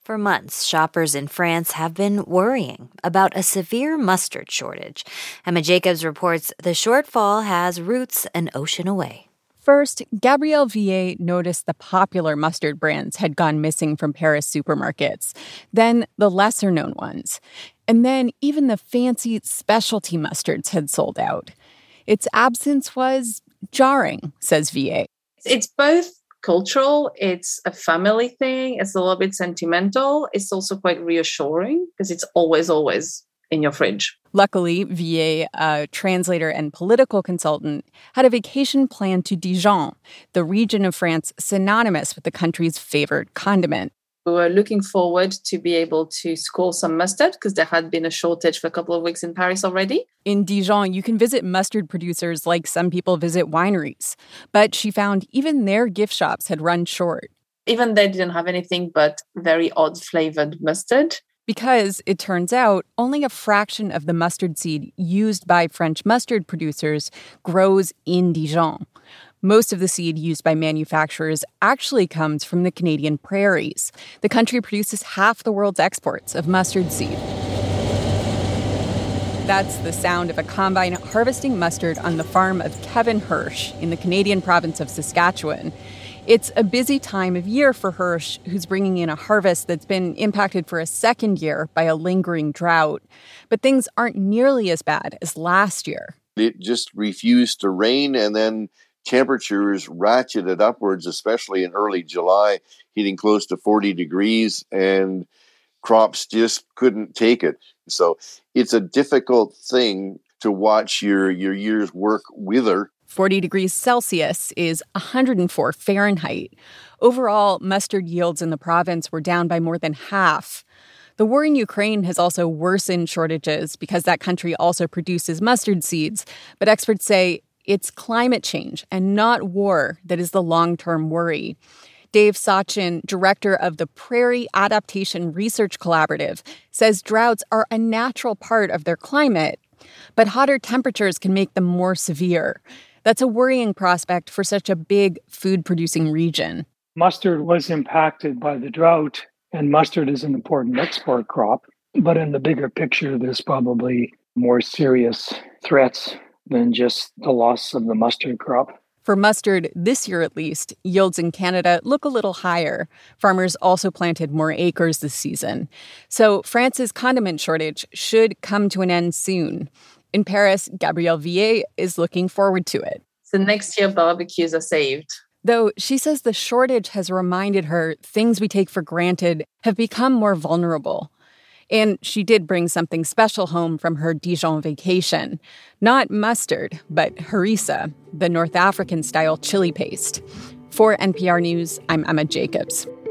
For months, shoppers in France have been worrying about a severe mustard shortage. Emma Jacobs reports the shortfall has roots an ocean away. First, Gabrielle Villet noticed the popular mustard brands had gone missing from Paris supermarkets, then the lesser-known ones. And then even the fancy specialty mustards had sold out. Its absence was jarring, says Villet. It's both cultural, it's a family thing, it's a little bit sentimental. It's also quite reassuring because it's always in your fridge. Luckily, Villet, a translator and political consultant, had a vacation planned to Dijon, the region of France synonymous with the country's favored condiment. We were looking forward to be able to score some mustard because there had been a shortage for a couple of weeks in Paris already. In Dijon, you can visit mustard producers like some people visit wineries. But she found even their gift shops had run short. Even they didn't have anything but very odd flavored mustard. Because, it turns out, only a fraction of the mustard seed used by French mustard producers grows in Dijon. Most of the seed used by manufacturers actually comes from the Canadian prairies. The country produces half the world's exports of mustard seed. That's the sound of a combine harvesting mustard on the farm of Kevin Hirsch in the Canadian province of Saskatchewan. It's a busy time of year for Hirsch, who's bringing in a harvest that's been impacted for a second year by a lingering drought. But things aren't nearly as bad as last year. It just refused to rain, and then temperatures ratcheted upwards, especially in early July, hitting close to 40 degrees, and crops just couldn't take it. So it's a difficult thing to watch your year's work wither. 40 degrees Celsius is 104 Fahrenheit. Overall, mustard yields in the province were down by more than half. The war in Ukraine has also worsened shortages because that country also produces mustard seeds. But experts say it's climate change and not war that is the long-term worry. Dave Sachin, director of the Prairie Adaptation Research Collaborative, says droughts are a natural part of their climate, but hotter temperatures can make them more severe. That's a worrying prospect for such a big food-producing region. Mustard was impacted by the drought, and mustard is an important export crop. But in the bigger picture, there's probably more serious threats than just the loss of the mustard crop. For mustard, this year at least, yields in Canada look a little higher. Farmers also planted more acres this season. So France's condiment shortage should come to an end soon. In Paris, Gabrielle Villet is looking forward to it. So next year, barbecues are saved. Though she says the shortage has reminded her things we take for granted have become more vulnerable. And she did bring something special home from her Dijon vacation. Not mustard, but harissa, the North African-style chili paste. For NPR News, I'm Emma Jacobs.